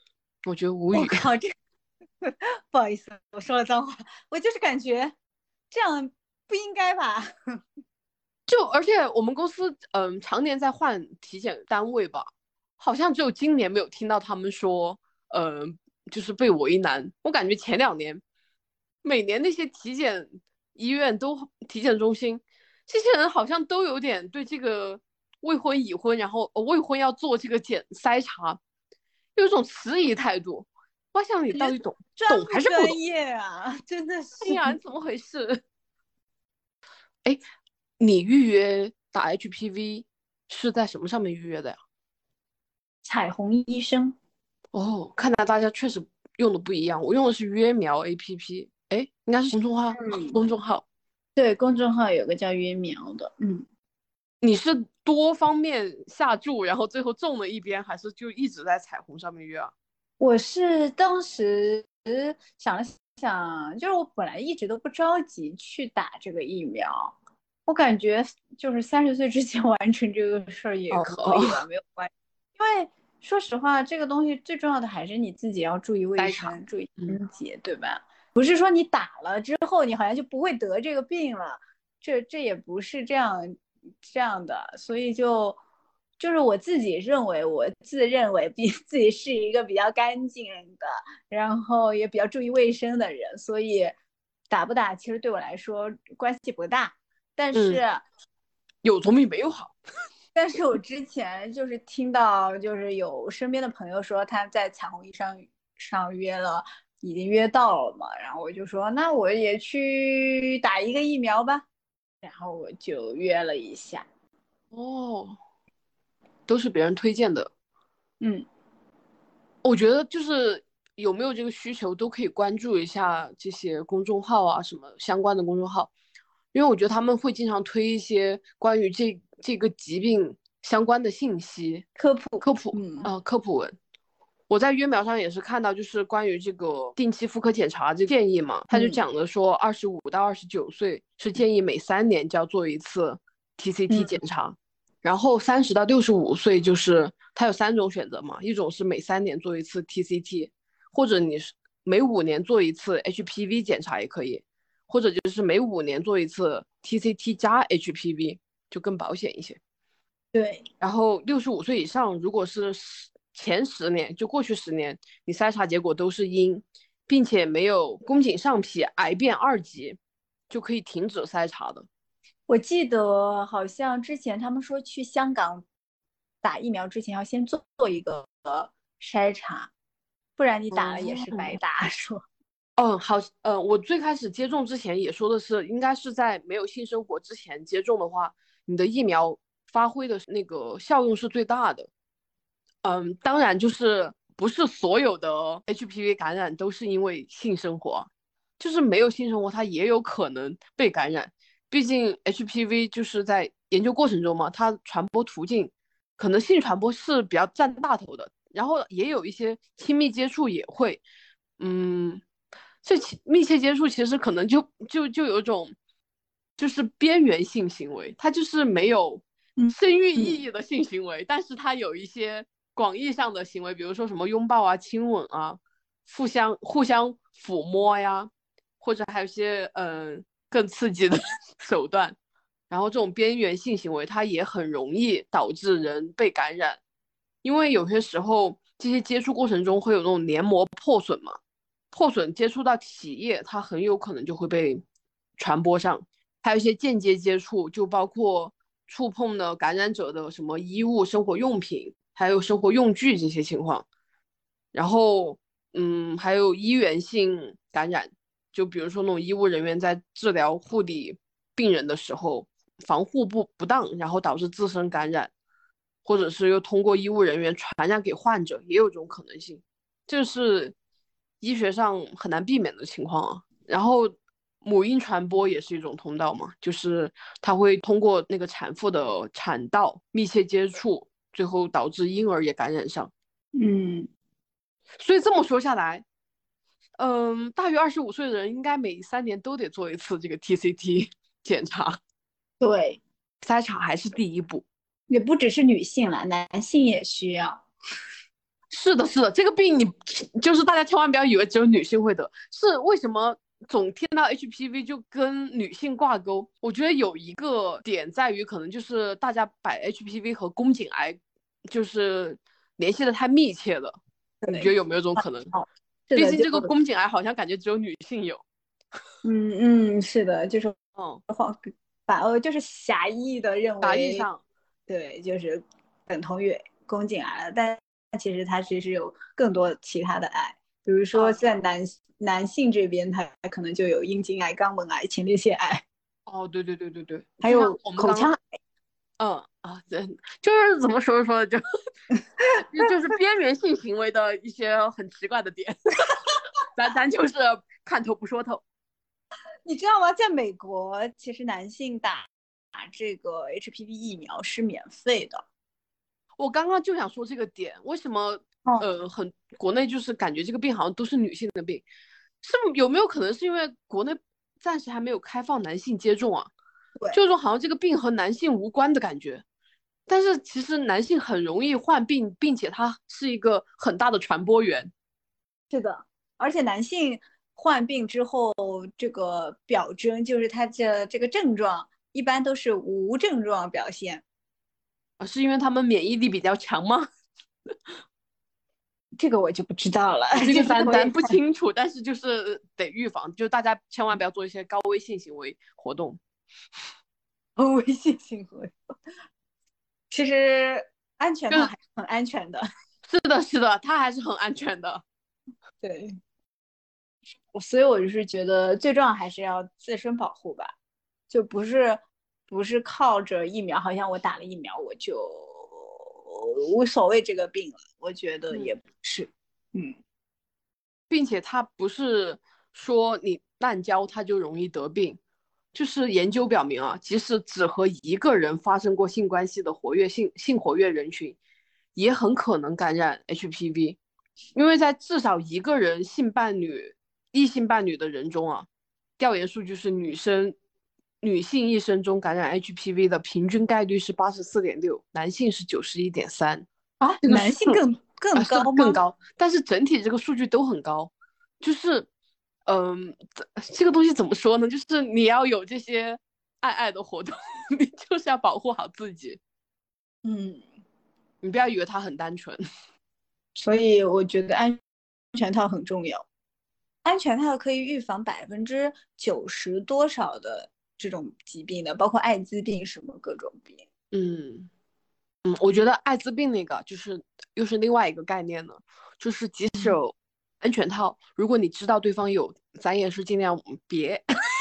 我觉得无语。 我靠，这不好意思，我说了脏话，我就是感觉这样不应该吧？ 就而且我们公司嗯常年在换体检单位吧，好像只有今年没有听到他们说，嗯就是被为难。我感觉前两年每年那些体检医院都体检中心，这些人好像都有点对这个未婚已婚，然后、呃、未婚要做这个检筛查，有一种迟疑态度。我想你感觉到底懂懂专不还是不懂？ 专业啊？真的是。 哎呀，怎么回事？哎，你预约打 H P V 是在什么上面预约的呀？ 彩虹医生。 哦，看来大家确实用的不一样。我用的是约苗 A P P，哎，应该是公众号。 嗯， 公众号， 对，公众号有个叫约苗的。嗯， 你是多方面下注，然后最后中了一边，还是就一直在彩虹上面约啊？ 我是当时想了想，就是我本来一直都不着急去打这个疫苗，我感觉就是三十岁之前完成这个事儿也哦哦， 可以了，没有关系。因为说实话，这个东西最重要的还是你自己要注意卫筛查， 生，注意嗯清洁，对吧？不是说你打了之后你好像就不会得这个病了，这这也不是这样这样的，所以就就是我自己认为，我自认为比自己是一个比较干净的，然后也比较注意卫生的人，所以打不打其实对我来说关系不大。但嗯， 是有总比没有好。 但是我之前就是听到，就是有身边的朋友说他在彩虹医生上约了，已经约到了嘛，然后我就说那我也去打一个疫苗吧，然后我就约了一下。 哦，都是别人推荐的。 嗯， 我觉得就是有没有这个需求，都可以关注一下这些公众号啊，什么相关的公众号，因为我觉得他们会经常推一些关于这这个疾病相关的信息， 科普。 科普嗯啊、呃科普文。我在约苗上也是看到，就是关于这个定期妇科检查这个建议嘛，他就嗯讲的说，二十五到二十九岁是建议每三年就要做一次 T C T 检嗯， 查，然后三十到六十五岁就是它有三种选择嘛，一种是每三年做一次 T C T，或者你是每五年做一次 H P V 检查也可以，或者就是每五年做一次 T C T 加 H P V，就更保险一些。 对。 然后六十五岁以上，如果是前十年，就过去十年，你筛查结果都是阴，并且没有宫颈上皮癌变二级，就可以停止筛查的。 我记得好像之前他们说去香港打疫苗之前要先做做一个筛查，不然你打了也是白哦， 打。说。 嗯，好，呃，我最开始接种之前也说的是，应该是在没有性生活之前接种的话，你的疫苗发挥的那个效用是最大的。嗯，当然就是不是所有的 H P V 感染都是因为性生活，就是没有性生活它也有可能被感染。毕竟 H P V 就是在研究过程中嘛，它传播途径可能性传播是比较占大头的，然后也有一些亲密接触也会，嗯，这其密切接触其实可能就就就有一种就是边缘性行为，它就是没有嗯生育意嗯， 义的性行为，但是它有一些广义上的行为，比如说什么拥抱啊、亲吻啊、互相互相抚摸呀，或者还有一些嗯、呃更刺激的手段。然后这种边缘性行为，它也很容易导致人被感染，因为有些时候这些接触过程中会有那种黏膜破损嘛，破损接触到体液，它很有可能就会被传播上。还有一些间接接触，就包括触碰的感染者的什么衣物、生活用品，还有生活用具这些情况。然后，嗯，还有医源性感染，就比如说那种医务人员在治疗护理病人的时候，防护不不当，然后导致自身感染，或者是又通过医务人员传染给患者，也有这种可能性。这是医学上很难避免的情况啊。然后母婴传播也是一种通道嘛，就是它会通过那个产妇的产道密切接触，最后导致婴儿也感染上。 嗯， 所以这么说下来，嗯，大于二十五岁的人应该每三年都得做一次这个 T C T 检查， 对， 筛查还是第一步。 也不只是女性了，男性也需要。 是的，是的，这个病你就是大家千万不要以为只有女性会得，是为什么总听到 H P V 就跟女性挂钩？我觉得有一个点在于，可能就是大家把 H P V 和宫颈癌就是联系的太密切了。你觉得对， 有没有这种可能？ 哦，是的，就毕竟这个宫颈癌好像感觉只有女性有。 嗯嗯，是的，就是嗯， 把呃就是狭义的认为， 狭义上， 对，就是等同于宫颈癌了，但其实它其实有更多其他的癌，比如说哦在男男性这边，它可能就有阴茎癌、肛门癌、前列腺癌， 哦，对对对对对，就像还有我们刚刚， 口腔癌。 嗯啊，对，就是怎么说着说着就就就是边缘性行为的一些很奇怪的点，咱咱就是看头不说透。 你知道吗？在美国，其实男性打打这个 H P V 疫苗是免费的。 我刚刚就想说这个点，为什么哦， 呃很国内就是感觉这个病好像都是女性的病，是有没有可能是因为国内暂时还没有开放男性接种啊？ 对， 就是说好像这个病和男性无关的感觉，但是其实男性很容易患病，并且他是一个很大的传播源。 是的，而且男性患病之后，这个表征就是他这这个症状一般都是无症状表现。 啊，是因为他们免疫力比较强吗？ 这个我就不知道了， 这个就是咱咱不我也看清楚，但是就是得预防，就大家千万不要做一些高危性行为活动。 微信行为，其实安全就是套还是很安全的。 是的，是的，它还是很安全的。 对，所以我就是觉得最重要还是要自身保护吧，就不是不是靠着疫苗，好像我打了疫苗我就无所谓这个病了，我觉得嗯， 也不是。嗯， 并且它不是说你滥交它就容易得病，就是研究表明啊，即使只和一个人发生过性关系的活跃性性活跃人群，也很可能感染 H P V，因为在至少一个人性伴侣、异性伴侣的人中啊，调研数据是女生女性一生中感染 H P V 的平均概率是八十四点六，男性是九十一点三。 啊， 这个数男性更啊、 更是高吗？ 更高，但是整体这个数据都很高，就是嗯，这这个东西怎么说呢？就是你要有这些爱爱的活动，你就是要保护好自己， 嗯， 你不要以为它很单纯。 所以我觉得安全套很重要，安全套可以预防百分之九十多少的这种疾病的，包括艾滋病什么各种病。 嗯嗯，我觉得艾滋病那个就是又是另外一个概念呢，就是即使有安全套，如果你知道对方有，咱也是尽量别。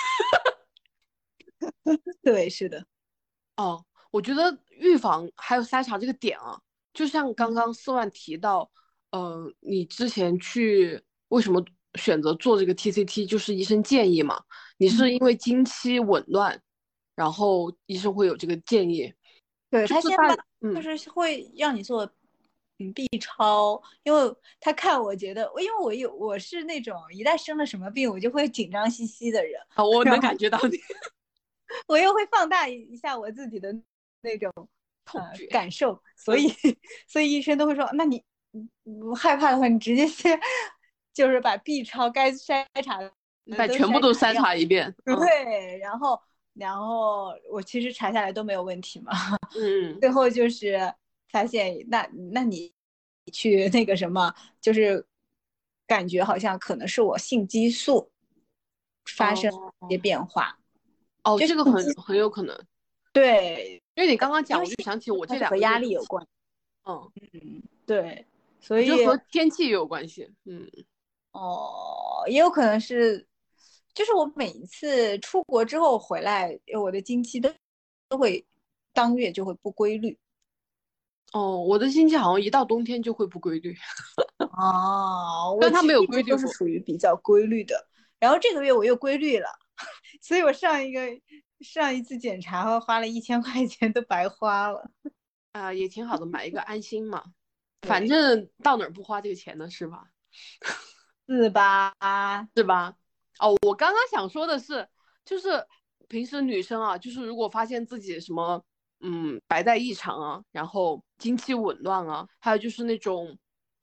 对，是的。 哦，我觉得预防还有筛查这个点啊，就像刚刚四万提到，呃，你之前去为什么选择做这个 T C T，就是医生建议嘛，你是因为经期紊乱，然后医生会有这个建议， 对， 就是大， 他现在就嗯， 是会让你做嗯 B 超，因为他看我觉得，因为我有我是那种一旦生了什么病，我就会紧张兮兮的人， 啊，我能然后感觉到你我又会放大一下我自己的那种呃痛觉， 感受，所嗯， 以所以医生都会说，那你不害怕的话，你直接先就是把 B 超该筛查的把全部都筛都筛查掉， 查一遍，嗯对，然后然后我其实查下来都没有问题嘛。 嗯， 最后就是发现，那那你去那个什么，就是感觉好像可能是我性激素发生一些哦变化， 哦， 就这个很性激很有可能， 对， 因为你刚刚讲， 因为性我就想起我这它是和压两个月的， 力有关， 嗯， 嗯，对，所我觉得以和天气也有关系，嗯。 哦，也有可能是，就是我每一次出国之后回来，我的经期都都会当月就会不规律。 哦，我的经期好像一到冬天就会不规律， 哦，我但它没有其实一直规律过。 都是属于比较规律的，然后这个月我又规律了，所以我上一个上一次检查花了一千块钱都白花了。 啊、也挺好的，买一个安心嘛，反对， 正到哪儿不花这个钱呢，是吧？ 是吧？ 是吧？哦，我刚刚想说的是，就是平时女生啊，就是如果发现自己什么，嗯，白带异常啊，然后经期紊乱啊，还有就是那种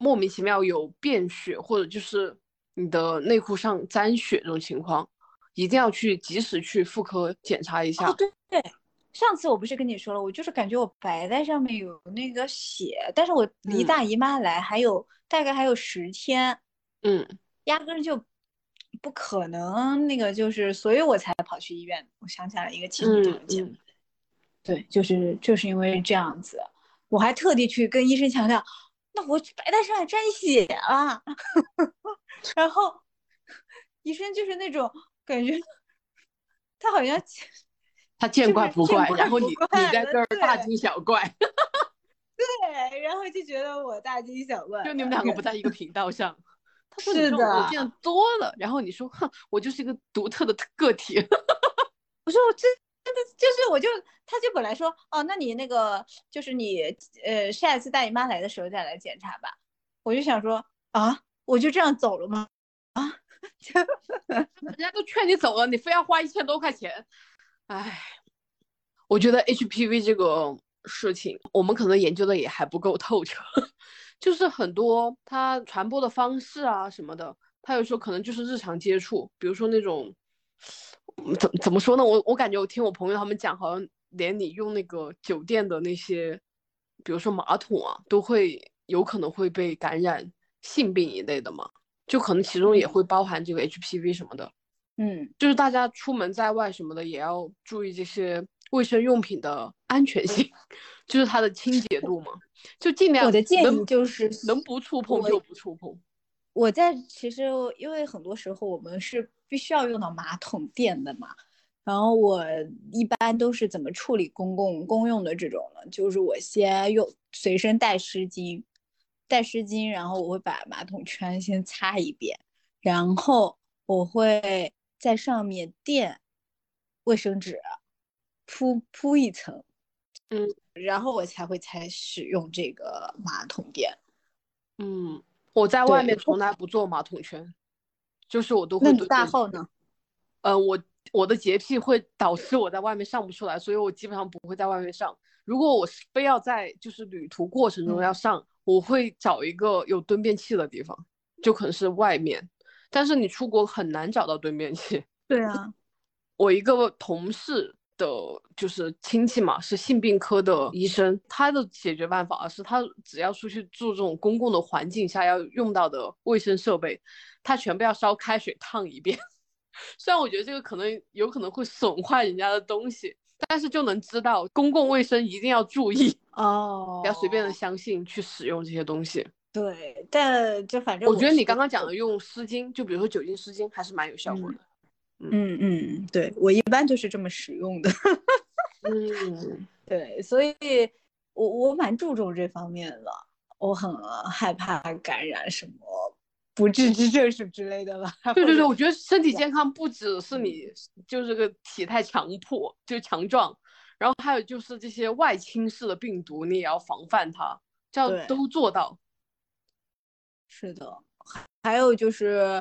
莫名其妙有便血或者就是你的内裤上沾血这种情况，一定要去及时去妇科检查一下。 哦，对对，上次我不是跟你说了，我就是感觉我白带上面有那个血，但是我离大姨妈来还有、嗯、大概还有十天， 嗯， 压根就不可能那个，就是所以我才跑去医院。我想起来一个亲戚常见， 嗯嗯， 对，就是就是因为这样子，我还特地去跟医生强调，那我白带上还沾血了，然后医生就是那种感觉，他好像他见怪不怪， 怪然后你你在这儿大惊小怪。 对，然后就觉得我大惊小怪， 就你们两个不在一个频道上。他说你这种我见多了，然后你说哼，我就是一个独特的个体。 我说我真的就是我就他就本来说哦，那你那个就是你呃下一次大姨妈来的时候再来检查吧。我就想说啊，我就这样走了吗？啊， 人家都劝你走了，你非要花一千多块钱，哎，我觉得 H P V 这个事情，我们可能研究的也还不够透彻。就是很多它传播的方式啊什么的，它有时候可能就是日常接触，比如说那种怎怎么说呢？我我感觉我听我朋友他们讲，好像连你用那个酒店的那些，比如说马桶啊，都会有可能会被感染性病一类的嘛，就可能其中也会包含这个 H P V 什么的。 嗯， 就是大家出门在外什么的也要注意这些卫生用品的安全性，就是它的清洁度嘛，就尽量我的建能议就是能不触碰我就不触碰。 我在其实因为很多时候我们是必须要用到马桶垫的嘛，然后我一般都是怎么处理公共公用的这种呢？就是我先用随身带湿巾，带湿巾，然后我会把马桶圈先擦一遍，然后我会在上面垫卫生纸，铺铺一层， 嗯然后我才会才使用这个马桶垫。 嗯，我在外面对， 从来不做马桶圈，就是我都会那你蹲便器。 大号呢？ 呃，我我的洁癖会导致我在外面上不出来，所以我基本上不会在外面上。如果我是非要在就是旅途过程中要上，嗯、我会找一个有蹲便器的地方，就可能是外面。但是你出国很难找到蹲便器。 对啊， 我一个同事的，就是亲戚嘛，是性病科的医生，他的解决办法是他只要出去住这种公共的环境下要用到的卫生设备，他全部要烧开水烫一遍。虽然我觉得这个可能有可能会损坏人家的东西，但是就能知道公共卫生一定要注意哦， 不要随便的相信去使用这些东西。 对，但就反正我觉得你我是刚刚讲的用湿巾，就比如说酒精湿巾，还是蛮有效果的。 嗯嗯嗯，对，我一般就是这么使用的。 嗯， 对，所以我我蛮注重这方面的，我很害怕感染什么不治之症什么之类的吧。 对对对，我觉得身体健康不只是你就是个体态强迫，就强壮，然后还有就是这些外侵式的病毒，你也要防范它，这样都做到。 是的，还有就是，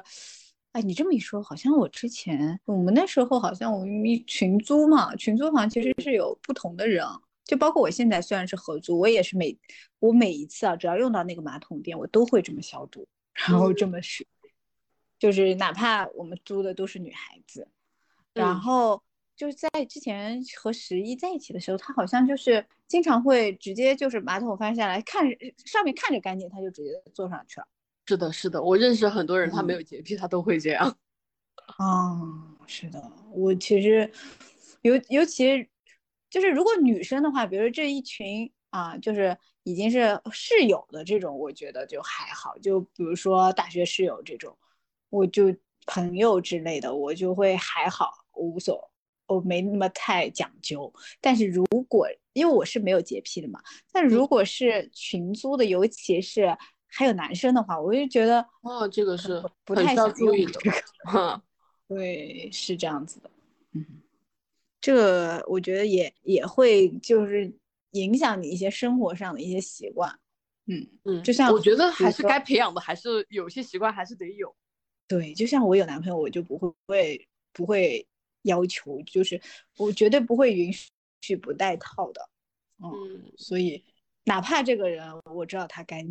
哎，你这么一说，好像我之前我们那时候好像我们群租嘛，群租房其实是有不同的人，就包括我现在虽然是合租，我也是每我每一次啊，只要用到那个马桶垫，我都会这么消毒，然后这么使，就是哪怕我们租的都是女孩子，然后就是在之前和十一在一起的时候，他好像就是经常会直接就是马桶翻下来看上面看着干净，他就直接坐上去了。 是的，是的，我认识很多人，他没有洁癖，他都会这样。 哦，是的，我其实尤尤其就是如果女生的话，比如说这一群啊，就是已经是室友的这种，我觉得就还好。就比如说大学室友这种，我就朋友之类的，我就会还好，无所，我没那么太讲究。但是如果因为我是没有洁癖的嘛，但如果是群租的，尤其是还有男生的话，我就觉得哦，这个是不太想用这个。 哈， 对，是这样子的。嗯，这个我觉得也也会就是影响你一些生活上的一些习惯。嗯嗯， 就像我觉得还是该培养的，还是有些习惯还是得有。 对，就像我有男朋友，我就不会不会要求，就是我绝对不会允许不带套的。嗯， 嗯， 所以哪怕这个人我知道他干净，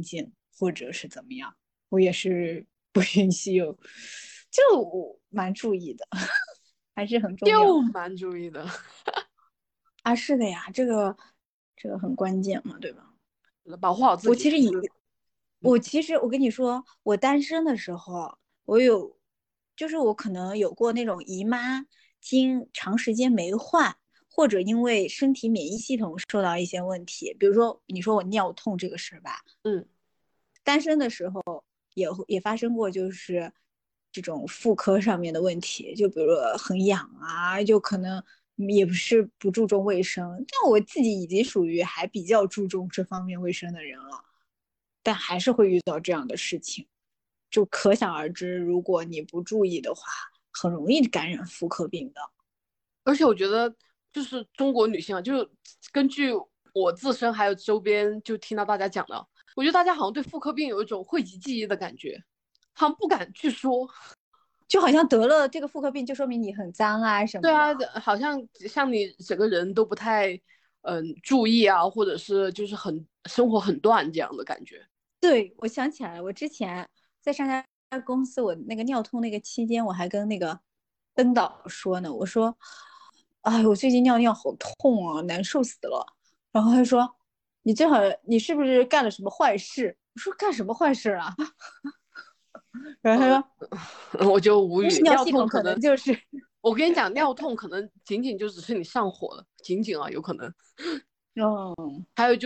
或者是怎么样，我也是不允许有，就蛮注意的，还是很重要就蛮注意的。 啊。是的呀，这个这个很关键嘛，对吧？ 保护好自己。 我其实以嗯我其实我跟你说，我单身的时候，我有，就是我可能有过那种姨妈经长时间没换，或者因为身体免疫系统受到一些问题，比如说你说我尿痛这个事吧， 嗯， 单身的时候也也发生过，就是这种妇科上面的问题，就比如说很痒啊，就可能也不是不注重卫生，但我自己已经属于还比较注重这方面卫生的人了。但还是会遇到这样的事情，就可想而知，如果你不注意的话，很容易感染妇科病的。 而且我觉得就是中国女性啊，就根据我自身还有周边就听到大家讲的，我觉得大家好像对妇科病有一种讳疾忌医的感觉，好像不敢去说。 就好像得了这个妇科病，就说明你很脏啊什么的。 对啊，好像像你整个人都不太嗯注意啊，或者是就是很生活很乱这样的感觉。 对，我想起来了，我之前在上家公司，我那个尿痛那个期间，我还跟那个登导说呢，我说，哎，我最近尿尿好痛啊，难受死了。然后他说，你最好，你是不是干了什么坏事？我说干什么坏事啊？然后他说， 我就无语。 泌尿尿系统可能痛可能， 就是， 我跟你讲，尿痛可能仅仅就只是你上火了，仅仅啊，有可能。 嗯， 还有就是，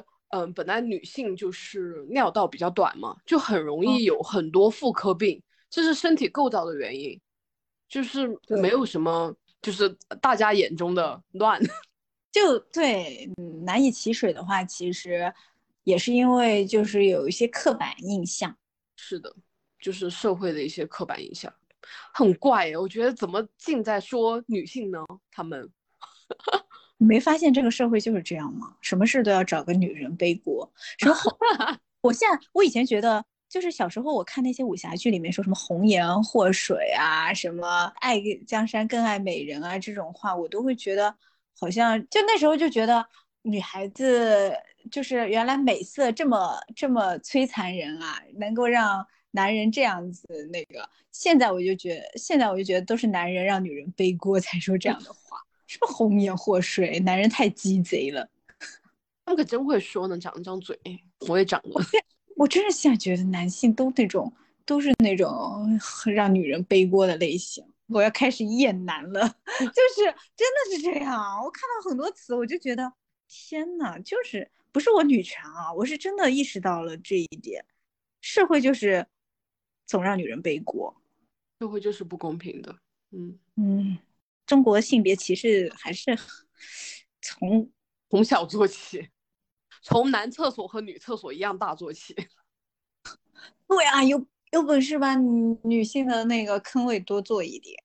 嗯，本来女性就是尿道比较短嘛，就很容嗯， 易有很多妇科病，这是身体构造的原因，就是没对， 有什么，就是大家眼中的乱。 就对，嗯，难以启齿的话，其实也是因为就是有一些刻板印象。 是的，就是社会的一些刻板印象，很怪耶。我觉得怎么尽在说女性呢？她们你没发现这个社会就是这样吗？什么事都要找个女人背锅，什么红？我现在我以前觉得，就是小时候我看那些武侠剧里面说什么红颜祸水啊，什么爱江山更爱美人啊这种话，我都会觉得好像就那时候就觉得女孩子就是原来美色这么这么摧残人啊，能够让男人这样子那个。现在我就觉得，现在我就觉得都是男人让女人背锅才说这样的话。什么红颜祸水，男人太鸡贼了。 她们可真会说呢，长一张嘴，我也长了。 我真是现在觉得男性都那种都是那种让女人背锅的类型。我要开始厌男了，就是真的是这样。我看到很多词，我就觉得天呐，就是不是我女权啊，我是真的意识到了这一点。社会就是总让女人背锅。 社会就是不公平的。嗯， 嗯，中国性别歧视还是从从小做起，从男厕所和女厕所一样大做起。 对啊，有有本事把女女性的那个坑位多做一点，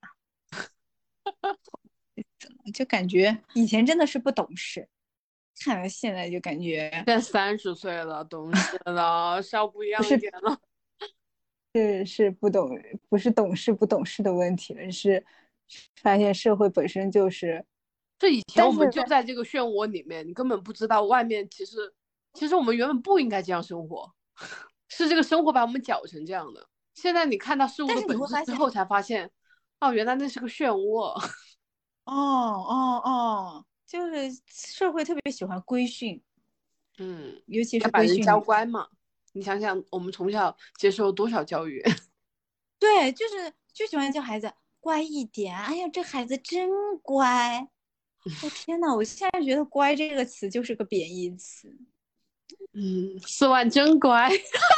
就感觉以前真的是不懂事，看来现在就感觉现在三十岁了，懂事了，是要不一样一不是点了。 是是不懂，不是懂事不懂事的问题了，是发现社会本身就是， 这以前我但是们就在这个漩涡里面，你根本不知道外面其实，其实我们原本不应该这样生活，是这个生活把我们搅成这样的。现在你看到事物但是你的本会发现， 质之后，才发现，哦，原来那是个漩涡。 哦哦哦，就是社会特别喜欢规训， 嗯， 尤其是要把人教规训女， 乖嘛。你想想，我们从小接受多少教育？ 对，就是就喜欢叫孩子乖一点，哎呀，这孩子真乖。我、天呐，我现在觉得"乖"这个词就是个贬义词。 嗯，四万真乖。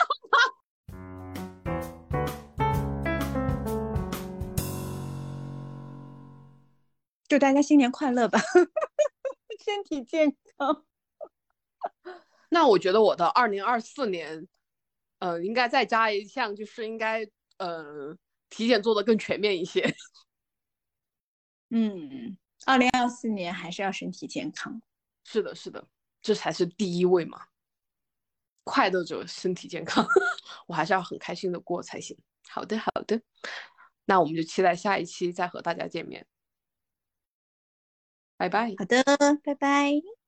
祝大家新年快乐吧，身体健康。 那我觉得我的二零二四年，呃，应该再加一项，就是应该呃体检做的更全面一些。 嗯，二零二四年还是要身体健康。 是的，是的，这才是第一位嘛，快乐着身体健康。我还是要很开心的过才行。好的，好的，那我们就期待下一期再和大家见面，拜拜。 好的，拜拜。